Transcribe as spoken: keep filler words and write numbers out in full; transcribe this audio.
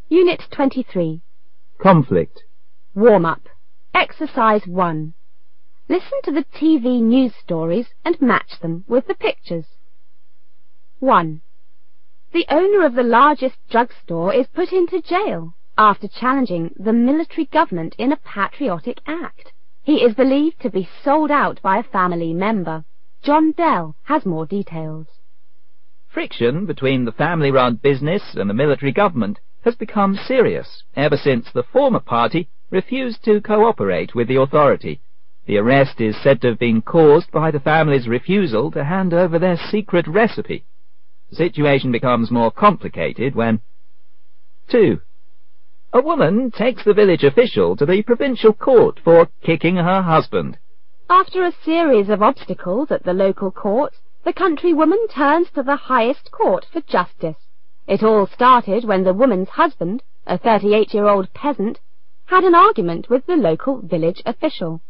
Unit twenty-three. Conflict. Warm-up. Exercise one. Listen to the T V news stories and match them with the pictures. one. The owner of the largest drugstore is put into jail after challenging the military government in a patriotic act. He is believed to be sold out by a family member. John Dell has more details. Friction between the family-run business and the military government has become serious ever since the former party refused to cooperate with the authority. The arrest is said to have been caused by the family's refusal to hand over their secret recipe. The situation becomes more complicated when... two. A woman takes the village official to the provincial court for kicking her husband. After a series of obstacles at the local court, the countrywoman turns to the highest court for justice. It all started when the woman's husband, a thirty-eight-year-old peasant, had an argument with the local village official.